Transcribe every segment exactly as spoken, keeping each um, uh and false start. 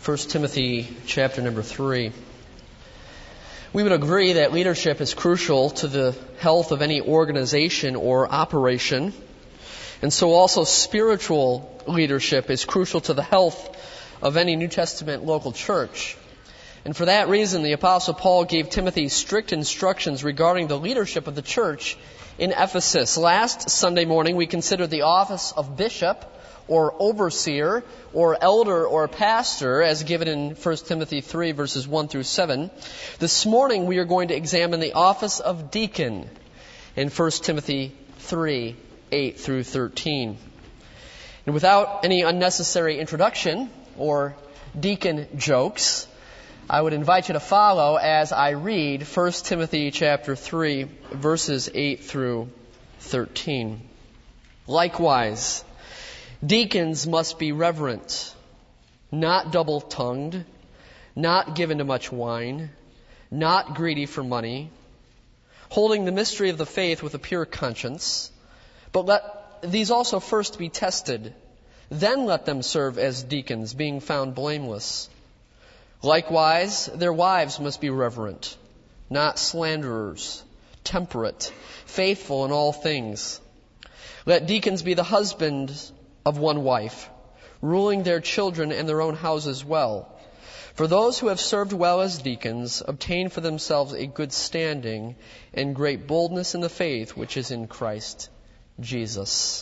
First Timothy chapter number three. We would agree that leadership is crucial to the health of any organization or operation. And so also spiritual leadership is crucial to the health of any New Testament local church. And for that reason, the Apostle Paul gave Timothy strict instructions regarding the leadership of the church in Ephesus. Last Sunday morning, we considered the office of bishop, or overseer, or elder, or pastor, as given in First Timothy three, verses one through seven. This morning, we are going to examine the office of deacon in First Timothy three, eight through thirteen. And without any unnecessary introduction or deacon jokes, I would invite you to follow as I read First Timothy chapter three, verses eight through thirteen. Likewise, deacons must be reverent, not double-tongued, not given to much wine, not greedy for money, holding the mystery of the faith with a pure conscience. But let these also first be tested, then let them serve as deacons, being found blameless. Likewise, their wives must be reverent, not slanderers, temperate, faithful in all things. Let deacons be the husbands of one wife, ruling their children and their own houses well. For those who have served well as deacons obtain for themselves a good standing and great boldness in the faith which is in Christ Jesus.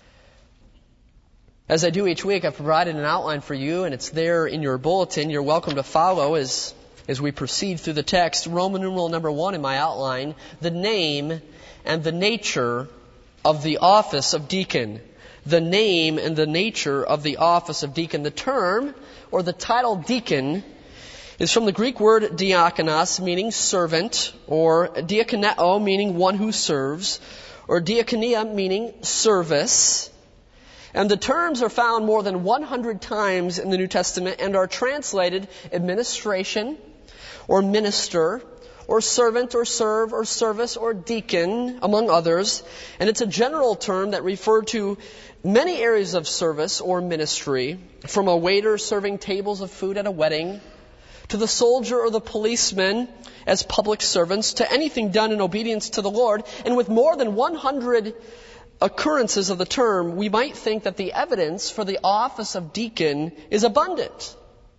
As I do each week, I've provided an outline for you, and it's there in your bulletin. You're welcome to follow as, as we proceed through the text. Roman numeral number one in my outline, the name and the nature of the office of deacon. The name and the nature of the office of deacon. The term, or the title deacon, is from the Greek word diakonos, meaning servant, or diakoneo, meaning one who serves, or diakonia, meaning service. And the terms are found more than one hundred times in the New Testament and are translated administration, or minister, or servant, or serve, or service, or deacon, among others. And it's a general term that referred to many areas of service or ministry, from a waiter serving tables of food at a wedding, to the soldier or the policeman as public servants, to anything done in obedience to the Lord. And with more than one hundred occurrences of the term, we might think that the evidence for the office of deacon is abundant.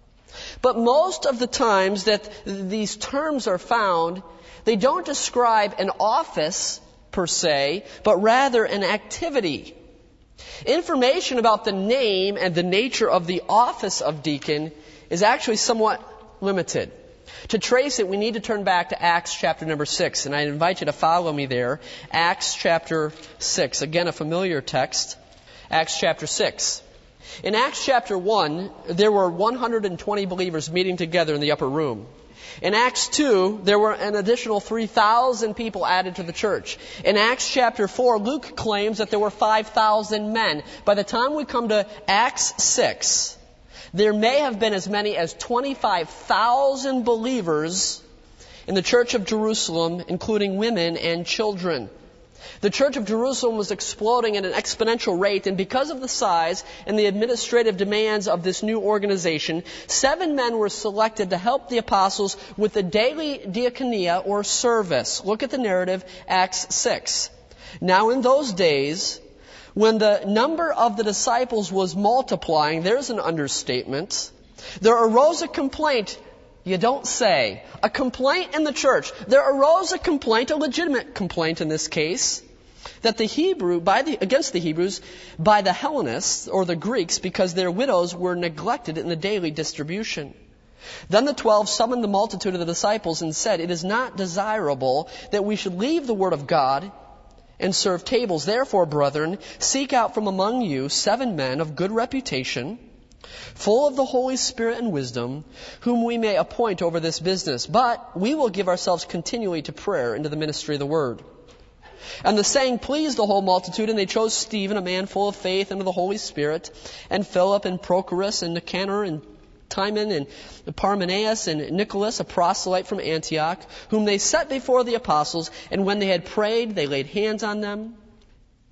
But most of the times that these terms are found, they don't describe an office per se, but rather an activity. Information about the name and the nature of the office of deacon is actually somewhat limited. To trace it, we need to turn back to Acts chapter number six, and I invite you to follow me there. Acts chapter six, again a familiar text. Acts chapter six. In Acts chapter one, there were one hundred twenty believers meeting together in the upper room. In Acts two, there were an additional three thousand people added to the church. In Acts chapter four, Luke claims that there were five thousand men. By the time we come to Acts six, there may have been as many as twenty-five thousand believers in the church of Jerusalem, including women and children. The church of Jerusalem was exploding at an exponential rate, and because of the size and the administrative demands of this new organization, seven men were selected to help the apostles with the daily diaconia or service. Look at the narrative, Acts six. Now in those days, when the number of the disciples was multiplying, there's an understatement, there arose a complaint. You don't say. A complaint in the church. There arose a complaint, a legitimate complaint in this case, that the Hebrew, by the, against the Hebrews, by the Hellenists, or the Greeks, because their widows were neglected in the daily distribution. Then the twelve summoned the multitude of the disciples and said, "It is not desirable that we should leave the word of God and serve tables. Therefore, brethren, seek out from among you seven men of good reputation, full of the Holy Spirit and wisdom, whom we may appoint over this business. But we will give ourselves continually to prayer and to the ministry of the word." And the saying pleased the whole multitude, and they chose Stephen, a man full of faith and of the Holy Spirit, and Philip, and Prochorus, and Nicanor, and Timon, and Parmenas, and Nicholas, a proselyte from Antioch, whom they set before the apostles. And when they had prayed, they laid hands on them.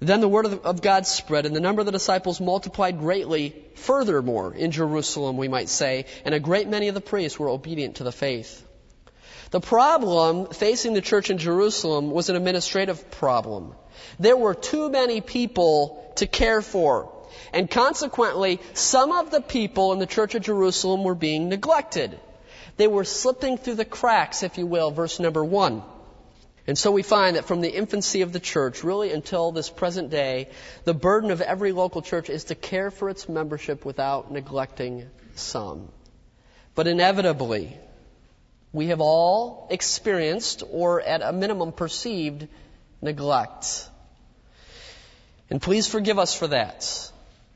Then the word of God spread, and the number of the disciples multiplied greatly. Furthermore, in Jerusalem, we might say, and a great many of the priests were obedient to the faith. The problem facing the church in Jerusalem was an administrative problem. There were too many people to care for. And consequently, some of the people in the church of Jerusalem were being neglected. They were slipping through the cracks, if you will, verse number one. And so we find that from the infancy of the church, really until this present day, the burden of every local church is to care for its membership without neglecting some. But inevitably, we have all experienced, or at a minimum perceived, neglect. And please forgive us for that.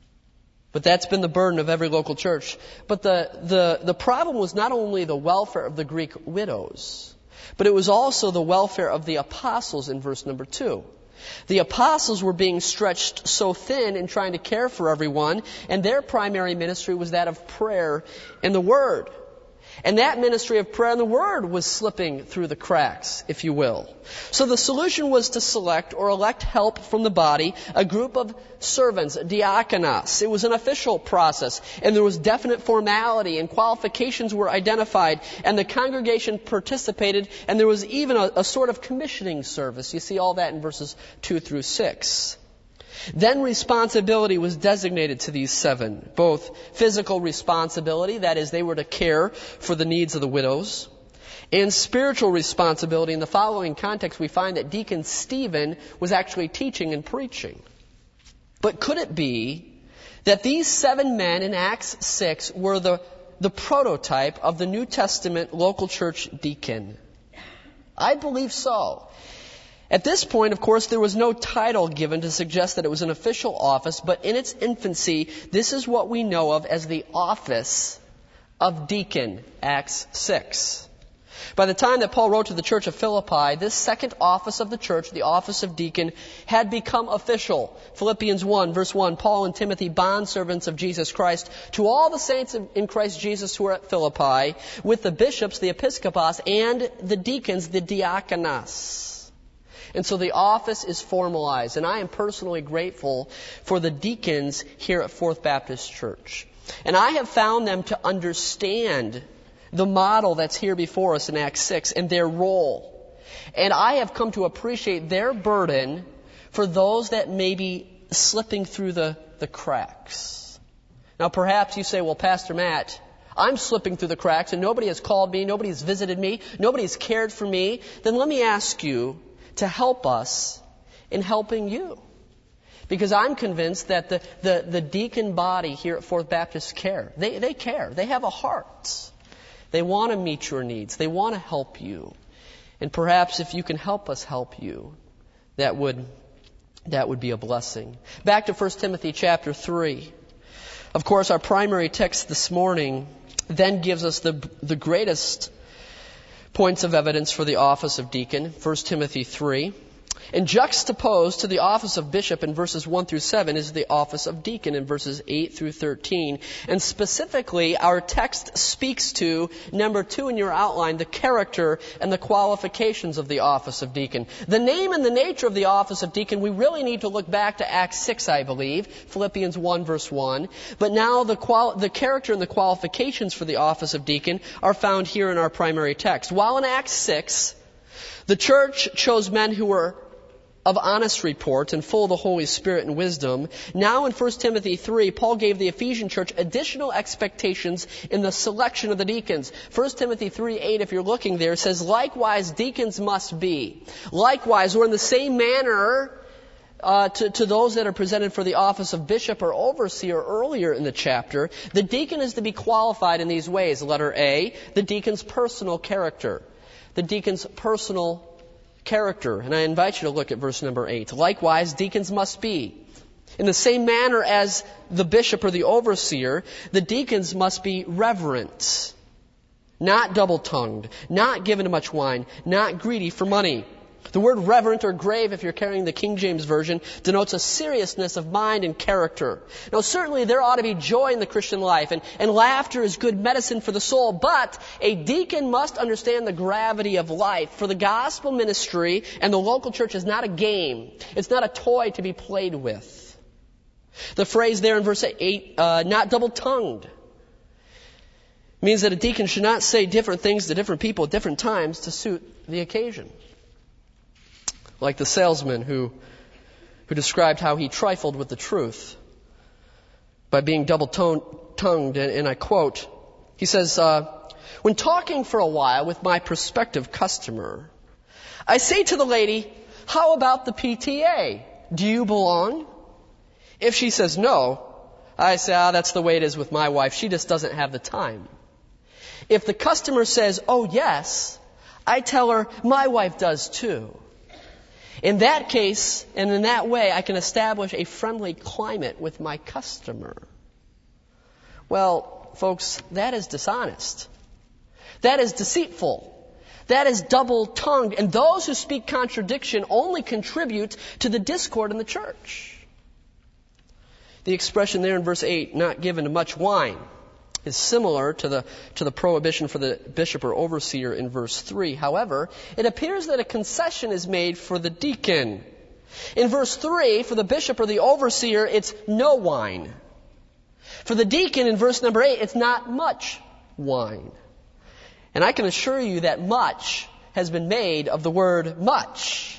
But that's been the burden of every local church. But the, the, the problem was not only the welfare of the Greek widows, but it was also the welfare of the apostles in verse number two. The apostles were being stretched so thin in trying to care for everyone, and their primary ministry was that of prayer and the Word. And that ministry of prayer and the Word was slipping through the cracks, if you will. So the solution was to select or elect help from the body, a group of servants, diakonos. It was an official process, and there was definite formality, and qualifications were identified, and the congregation participated, and there was even a, a sort of commissioning service. You see all that in verses two through six. Then responsibility was designated to these seven, both physical responsibility, that is, they were to care for the needs of the widows, and spiritual responsibility. In the following context, we find that Deacon Stephen was actually teaching and preaching. But could it be that these seven men in Acts six were the, the prototype of the New Testament local church deacon? I believe so. At this point, of course, there was no title given to suggest that it was an official office, but in its infancy, this is what we know of as the office of deacon, Acts six. By the time that Paul wrote to the church of Philippi, this second office of the church, the office of deacon, had become official. Philippians one, verse one, Paul and Timothy, bondservants of Jesus Christ, to all the saints in Christ Jesus who are at Philippi, with the bishops, the episkopos, and the deacons, the diakonos. And so the office is formalized. And I am personally grateful for the deacons here at Fourth Baptist Church. And I have found them to understand the model that's here before us in Acts six and their role. And I have come to appreciate their burden for those that may be slipping through the, the cracks. Now perhaps you say, well, Pastor Matt, I'm slipping through the cracks and nobody has called me, nobody has visited me, nobody has cared for me. Then let me ask you to help us in helping you. Because I'm convinced that the, the, the deacon body here at Fourth Baptist care. They, they care. They have a heart. They want to meet your needs. They want to help you. And perhaps if you can help us help you, that would, that would be a blessing. Back to First Timothy chapter three. Of course, our primary text this morning then gives us the, the greatest points of evidence for the office of deacon, First Timothy three. And juxtaposed to the office of bishop in verses one through seven is the office of deacon in verses eight through thirteen. And specifically, our text speaks to, number two in your outline, the character and the qualifications of the office of deacon. The name and the nature of the office of deacon, we really need to look back to Acts six, I believe, Philippians one, verse one. But now the, quali- the character and the qualifications for the office of deacon are found here in our primary text. While in Acts six, the church chose men who were of honest report and full of the Holy Spirit and wisdom. Now in First Timothy three, Paul gave the Ephesian church additional expectations in the selection of the deacons. First Timothy three eight, if you're looking there, says, likewise deacons must be. Likewise, or in the same manner uh, to, to those that are presented for the office of bishop or overseer earlier in the chapter, the deacon is to be qualified in these ways. Letter A, the deacon's personal character. The deacon's personal character. And I invite you to look at verse number eight. Likewise, deacons must be. In the same manner as the bishop or the overseer, the deacons must be reverent, not double-tongued, not given to much wine, not greedy for money. The word reverent or grave, if you're carrying the King James Version, denotes a seriousness of mind and character. Now, certainly there ought to be joy in the Christian life, and, and laughter is good medicine for the soul, but a deacon must understand the gravity of life. For the gospel ministry and the local church is not a game. It's not a toy to be played with. The phrase there in verse eight, uh, not double-tongued, means that a deacon should not say different things to different people at different times to suit the occasion. Like the salesman who who described how he trifled with the truth by being double-tongued, and, and I quote, he says, uh, when talking for a while with my prospective customer, I say to the lady, how about the P T A? Do you belong? If she says no, I say, ah, that's the way it is with my wife. She just doesn't have the time. If the customer says, oh yes, I tell her, my wife does too. In that case, and in that way, I can establish a friendly climate with my customer. Well, folks, that is dishonest. That is deceitful. That is double-tongued. And those who speak contradiction only contribute to the discord in the church. The expression there in verse eight, not given to much wine, is similar to the to the prohibition for the bishop or overseer in verse three. However, it appears that a concession is made for the deacon. In verse three, for the bishop or the overseer, it's no wine. For the deacon, in verse number eight, it's not much wine. And I can assure you that much has been made of the word much.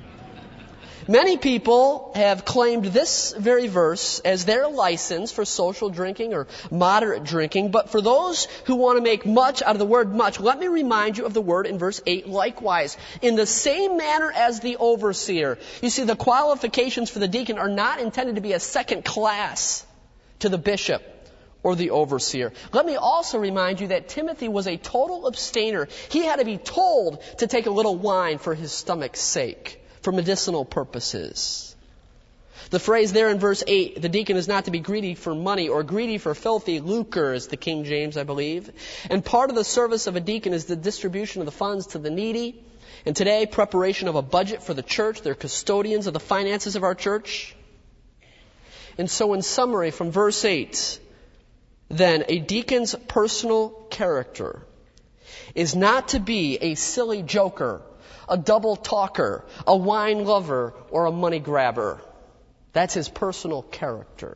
Many people have claimed this very verse as their license for social drinking or moderate drinking, but for those who want to make much out of the word much, let me remind you of the word in verse eight likewise. In the same manner as the overseer. You see, the qualifications for the deacon are not intended to be a second class to the bishop or the overseer. Let me also remind you that Timothy was a total abstainer. He had to be told to take a little wine for his stomach's sake, for medicinal purposes. The phrase there in verse eight, the deacon is not to be greedy for money or greedy for filthy lucre, is the King James, I believe. And part of the service of a deacon is the distribution of the funds to the needy. And today, preparation of a budget for the church. They're custodians of the finances of our church. And so in summary, from verse eight, then a deacon's personal character is not to be a silly joker, a double talker, a wine lover, or a money grabber. That's his personal character.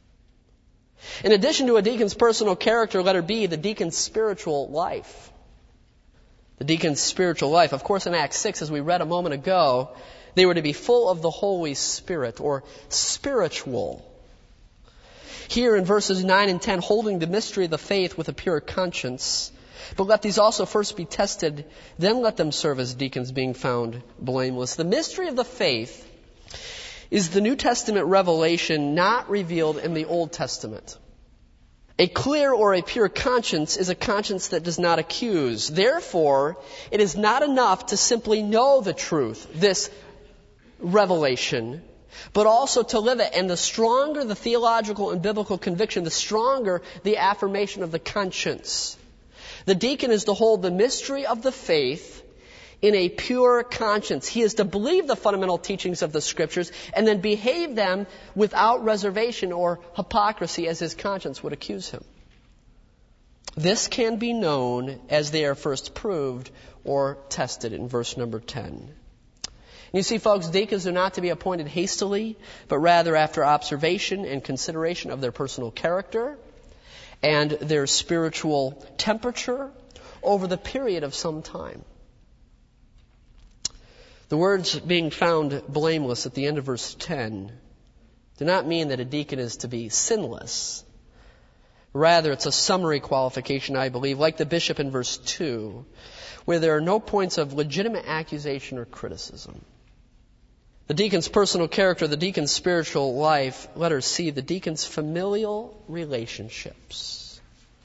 In addition to a deacon's personal character, letter B, the deacon's spiritual life. The deacon's spiritual life. Of course, in Acts six, as we read a moment ago, they were to be full of the Holy Spirit, or spiritual. Here in verses nine and ten, holding the mystery of the faith with a pure conscience. But let these also first be tested, then let them serve as deacons, being found blameless. The mystery of the faith is the New Testament revelation not revealed in the Old Testament. A clear or a pure conscience is a conscience that does not accuse. Therefore, it is not enough to simply know the truth, this revelation, but also to live it. And the stronger the theological and biblical conviction, the stronger the affirmation of the conscience. The deacon is to hold the mystery of the faith in a pure conscience. He is to believe the fundamental teachings of the Scriptures and then behave them without reservation or hypocrisy as his conscience would accuse him. This can be known as they are first proved or tested in verse number ten. You see, folks, deacons are not to be appointed hastily, but rather after observation and consideration of their personal character and their spiritual temperature over the period of some time. The words being found blameless at the end of verse ten do not mean that a deacon is to be sinless. Rather, it's a summary qualification, I believe, like the bishop in verse two, where there are no points of legitimate accusation or criticism. The deacon's personal character, the deacon's spiritual life, letter C, the deacon's familial relationships.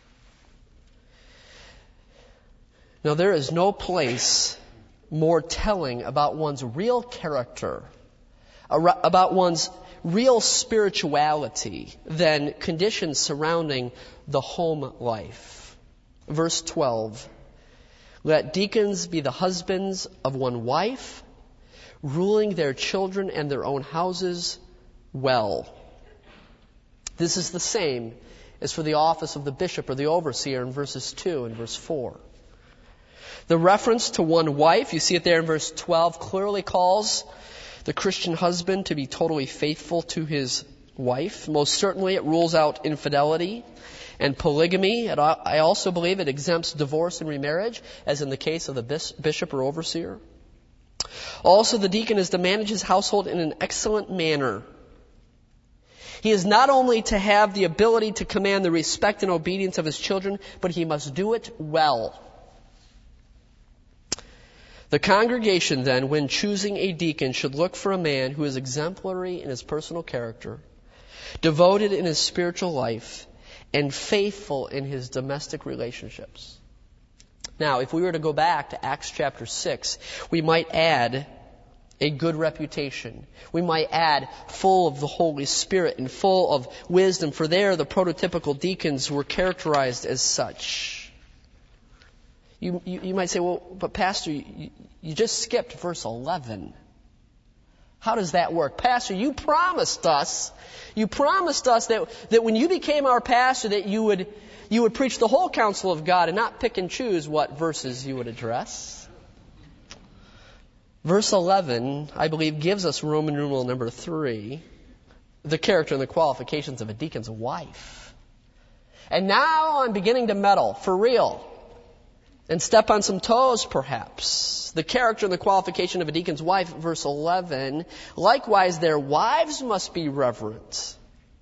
Now, there is no place more telling about one's real character, about one's real spirituality, than conditions surrounding the home life. Verse twelve, let deacons be the husbands of one wife, ruling their children and their own houses well. This is the same as for the office of the bishop or the overseer in verses two and verse four. The reference to one wife, you see it there in verse twelve, clearly calls the Christian husband to be totally faithful to his wife. Most certainly it rules out infidelity and polygamy. And I also believe it exempts divorce and remarriage, as in the case of the bishop or overseer. Also, the deacon is to manage his household in an excellent manner. He is not only to have the ability to command the respect and obedience of his children, but he must do it well. The congregation, then, when choosing a deacon, should look for a man who is exemplary in his personal character, devoted in his spiritual life, and faithful in his domestic relationships. Now, if we were to go back to Acts chapter six, we might add a good reputation. We might add full of the Holy Spirit and full of wisdom, for there the prototypical deacons were characterized as such. You, you, you might say, well, but Pastor, you, you just skipped verse eleven. How does that work? Pastor, you promised us, you promised us that, that when you became our pastor that you would, you would preach the whole counsel of God and not pick and choose what verses you would address. Verse eleven, I believe, gives us Roman numeral number three, the character and the qualifications of a deacon's wife. And now I'm beginning to meddle, for real, and step on some toes, perhaps. The character and the qualification of a deacon's wife, verse eleven. Likewise, their wives must be reverent,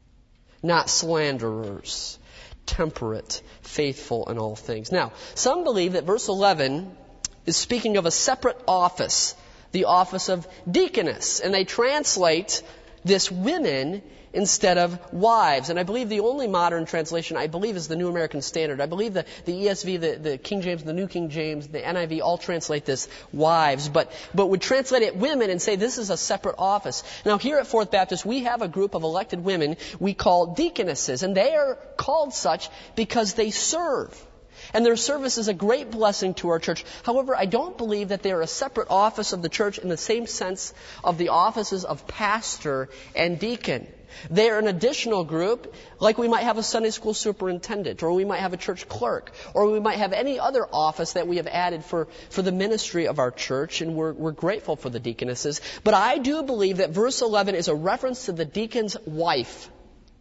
not slanderers, temperate, faithful in all things. Now, some believe that verse eleven is speaking of a separate office, the office of deaconess, and they translate this women instead of wives. And I believe the only modern translation, I believe, is the New American Standard. I believe the, the E S V, the, the King James, the New King James, the N I V all translate this wives, but, but would translate it women and say this is a separate office. Now here at Fourth Baptist, we have a group of elected women we call deaconesses, and they are called such because they serve. And their service is a great blessing to our church. However, I don't believe that they are a separate office of the church in the same sense of the offices of pastor and deacon. They are an additional group, like we might have a Sunday school superintendent, or we might have a church clerk, or we might have any other office that we have added for, for the ministry of our church, and we're, we're grateful for the deaconesses. But I do believe that verse eleven is a reference to the deacon's wife.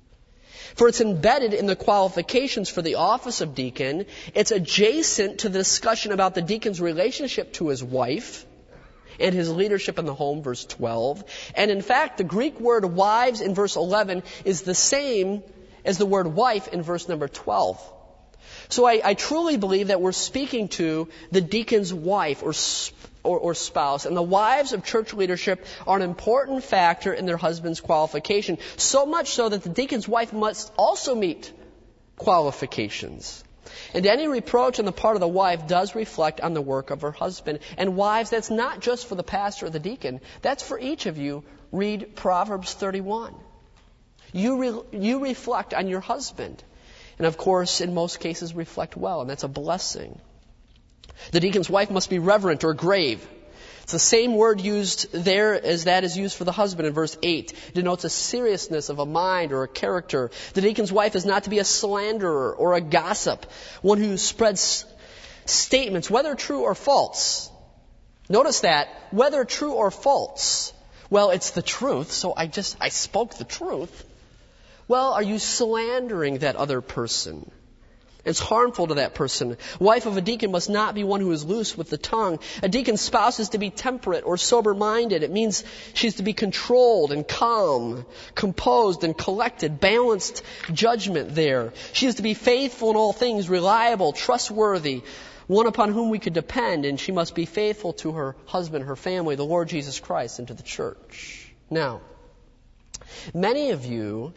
For it's embedded in the qualifications for the office of deacon. It's adjacent to the discussion about the deacon's relationship to his wife and his leadership in the home, verse twelve. And in fact, the Greek word wives in verse eleven is the same as the word wife in verse number twelve. So I, I truly believe that we're speaking to the deacon's wife or, or, or spouse. And the wives of church leadership are an important factor in their husband's qualification. So much so that the deacon's wife must also meet qualifications. And any reproach on the part of the wife does reflect on the work of her husband. And wives, that's not just for the pastor or the deacon. That's for each of you. Read Proverbs thirty-one. You, re, you reflect on your husband. And of course, in most cases, reflect well. And that's a blessing. The deacon's wife must be reverent or grave. It's the same word used there as that is used for the husband in verse eight. It denotes a seriousness of a mind or a character. The deacon's wife is not to be a slanderer or a gossip, one who spreads statements, whether true or false. Notice that, whether true or false. Well, it's the truth, so I just, I spoke the truth. Well, are you slandering that other person? It's harmful to that person. Wife of a deacon must not be one who is loose with the tongue. A deacon's spouse is to be temperate or sober-minded. It means she's to be controlled and calm, composed and collected, balanced judgment there. She is to be faithful in all things, reliable, trustworthy, one upon whom we could depend, and she must be faithful to her husband, her family, the Lord Jesus Christ, and to the church. Now, many of you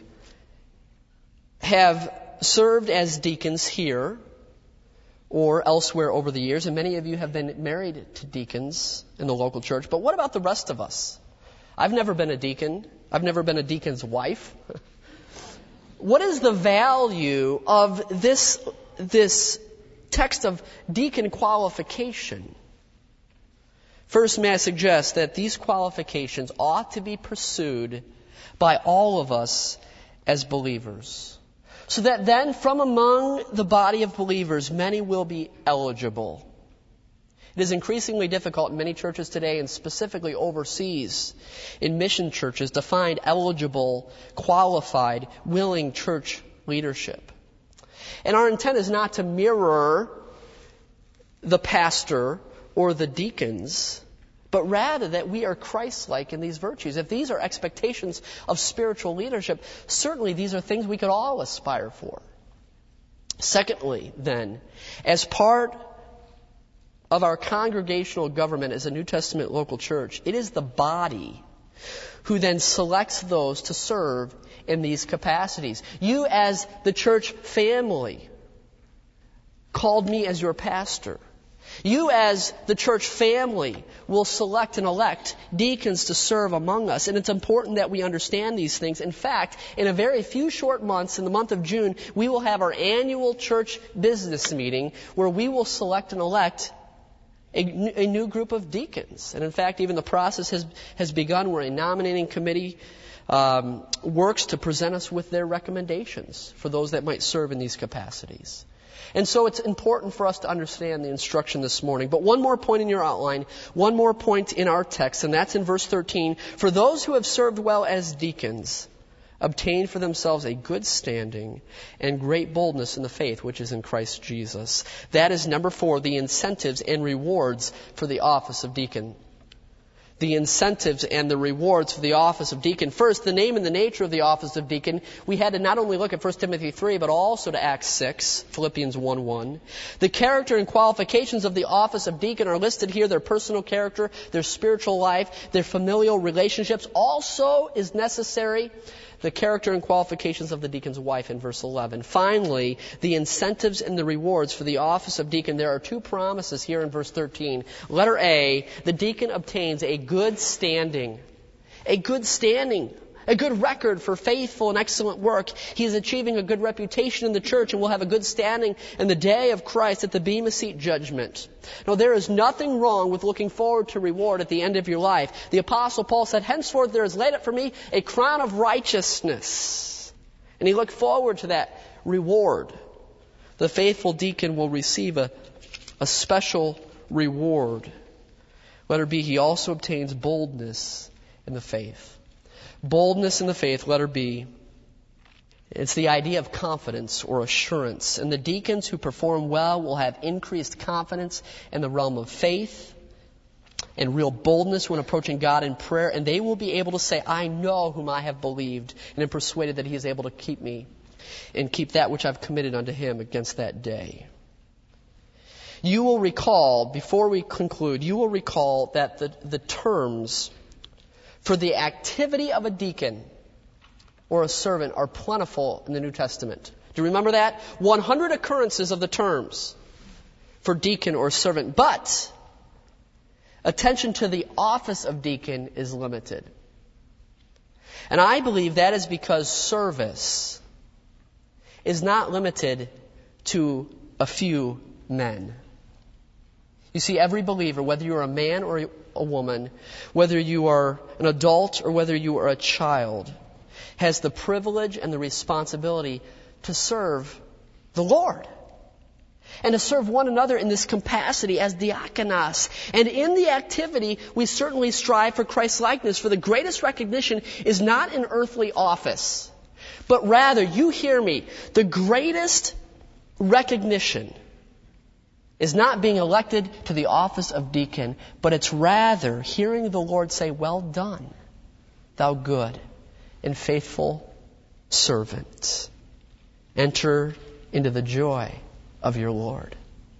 have served as deacons here or elsewhere over the years, and many of you have been married to deacons in the local church. But what about the rest of us? I've never been a deacon. I've never been a deacon's wife. What is the value of this, this text of deacon qualification? First, may I suggest that these qualifications ought to be pursued by all of us as believers, so that then from among the body of believers, many will be eligible. It is increasingly difficult in many churches today, and specifically overseas in mission churches, to find eligible, qualified, willing church leadership. And our intent is not to mirror the pastor or the deacons, but rather that we are Christ-like in these virtues. If these are expectations of spiritual leadership, certainly these are things we could all aspire for. Secondly, then, as part of our congregational government as a New Testament local church, it is the body who then selects those to serve in these capacities. You, as the church family, called me as your pastor. You, as the church family, will select and elect deacons to serve among us. And it's important that we understand these things. In fact, in a very few short months, in the month of June, we will have our annual church business meeting where we will select and elect a, a new group of deacons. And in fact, even the process has, has begun where a nominating committee um, works to present us with their recommendations for those that might serve in these capacities. And so it's important for us to understand the instruction this morning. But one more point in your outline, one more point in our text, and that's in verse thirteen. For those who have served well as deacons obtain for themselves a good standing and great boldness in the faith which is in Christ Jesus. That is number four, the incentives and rewards for the office of deacon. The incentives and the rewards for the office of deacon. First, the name and the nature of the office of deacon. We had to not only look at First Timothy three, but also to Acts six, Philippians one one. The character and qualifications of the office of deacon are listed here. Their personal character, their spiritual life, their familial relationships. Also is necessary the character and qualifications of the deacon's wife in verse eleven. Finally, the incentives and the rewards for the office of deacon. There are two promises here in verse thirteen. Letter A, the deacon obtains a good standing. A good standing. A good record for faithful and excellent work. He is achieving a good reputation in the church and will have a good standing in the day of Christ at the Bema Seat judgment. Now, there is nothing wrong with looking forward to reward at the end of your life. The Apostle Paul said, henceforth there is laid up for me a crown of righteousness. And he looked forward to that reward. The faithful deacon will receive a, a special reward. Letter B, he also obtains boldness in the faith. Boldness in the faith, letter B. It's the idea of confidence or assurance. And the deacons who perform well will have increased confidence in the realm of faith and real boldness when approaching God in prayer. And they will be able to say, I know whom I have believed and am persuaded that he is able to keep me and keep that which I've committed unto him against that day. You will recall, before we conclude, you will recall that the, the terms for the activity of a deacon or a servant are plentiful in the New Testament. Do you remember that? one hundred occurrences of the terms for deacon or servant. But attention to the office of deacon is limited. And I believe that is because service is not limited to a few men. You see, every believer, whether you're a man or a woman, whether you are an adult or whether you are a child, has the privilege and the responsibility to serve the Lord. And to serve one another in this capacity as diakonos. And in the activity, we certainly strive for Christ's likeness, for the greatest recognition is not an earthly office, but rather, you hear me, the greatest recognition is not being elected to the office of deacon, but it's rather hearing the Lord say, well done, thou good and faithful servant. Enter into the joy of your Lord.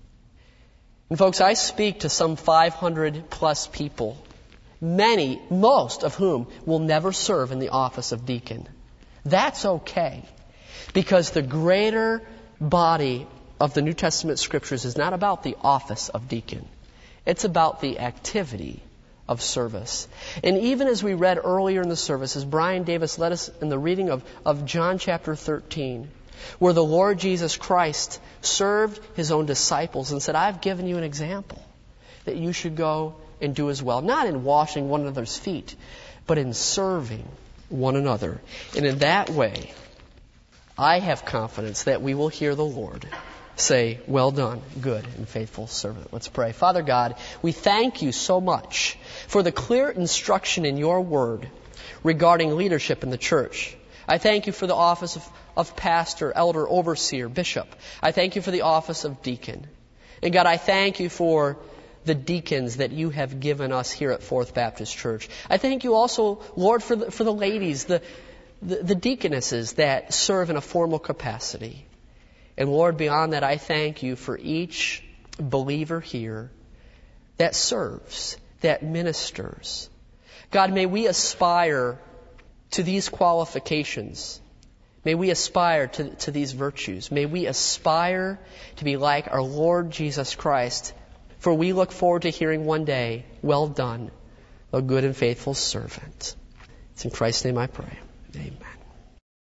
And folks, I speak to some five hundred plus people, many, most of whom will never serve in the office of deacon. That's okay, because the greater body of the New Testament Scriptures is not about the office of deacon. It's about the activity of service. And even as we read earlier in the service, as Brian Davis led us in the reading of, of John chapter thirteen, where the Lord Jesus Christ served his own disciples and said, I've given you an example that you should go and do as well, not in washing one another's feet, but in serving one another. And in that way, I have confidence that we will hear the Lord say, well done, good and faithful servant. Let's pray. Father God, we thank you so much for the clear instruction in your word regarding leadership in the church. I thank you for the office of, of pastor, elder, overseer, bishop. I thank you for the office of deacon. And God, I thank you for the deacons that you have given us here at Fourth Baptist Church. I thank you also, Lord, for the, for the ladies, the, the, the deaconesses that serve in a formal capacity. And Lord, beyond that, I thank you for each believer here that serves, that ministers. God, may we aspire to these qualifications. May we aspire to, to these virtues. May we aspire to be like our Lord Jesus Christ. For we look forward to hearing one day, well done, a good and faithful servant. It's in Christ's name I pray. Amen.